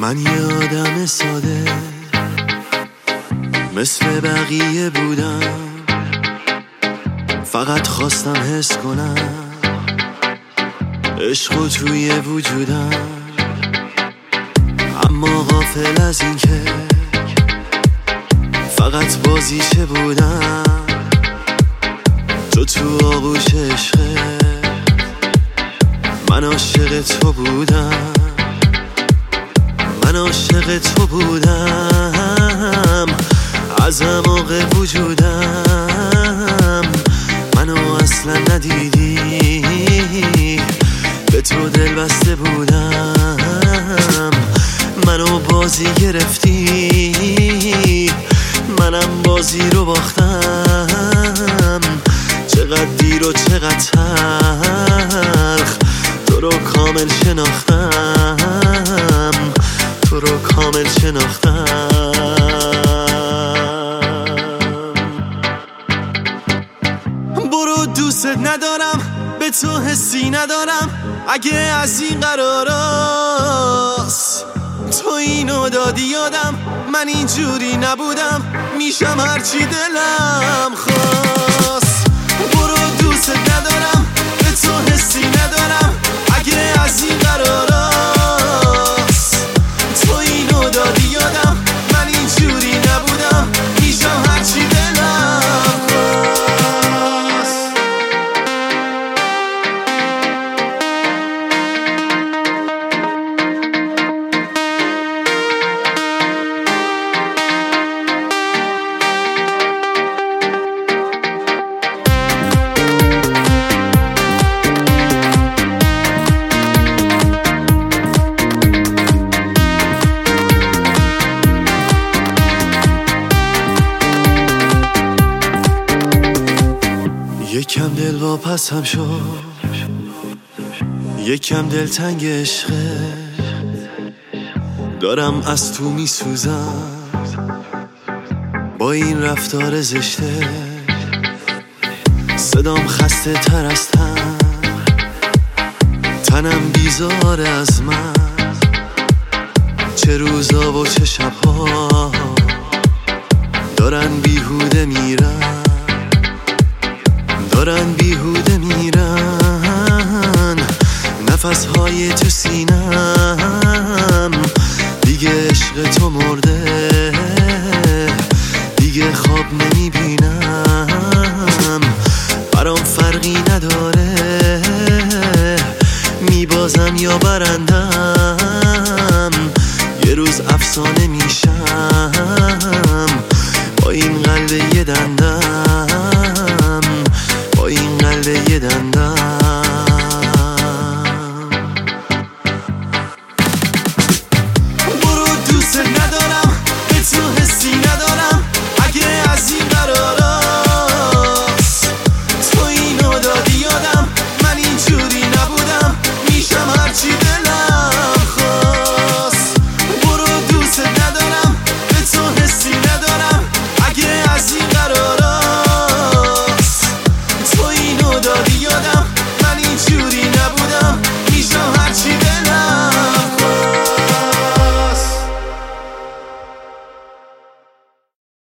من یه آدم ساده مثل بقیه بودم، فقط خواستم حس کنم عشق توی وجودم، اما غافل از این که فقط بازیچه بودم. تو آغوش عشقت من عاشق تو بودم، من عاشق تو بودم از اعماق وجودم. منو اصلا ندیدی، به تو دل بسته بودم. منو بازی گرفتی، منم بازی رو باختم. چقدر دیر و چقدر تلخ تو رو کامل شناختم، تو رو کامل شناختم. برو دوست ندارم، به تو حسی ندارم. اگه از این قراراست تو اینو دادی یادم، من اینجوری نبودم، میشم هرچی دلم خواست. برو دوست ندارم، به تو حسی ندارم. اگه از این قراراست تو اینو دادی یادم، من اینجوری نبودم، میشم هرچی دلم خواست. یکم دل واپسم شد، یکم دلتنگ عشقه، دارم از تو میسوزم با این رفتار زشته. صدام خسته تر از تنم بیزاره از من. چه روزا و چه شبها دارن بیهوده میرن، دارن بیهوده میرن. نفسهای تو سینم دیگه عشق تو مرده، دیگه خواب نمیبینم. برام فرقی نداره میبازم یا برندم، یه روز افسانه میشم با این قلب یه دندم، با این قلب یه دندم.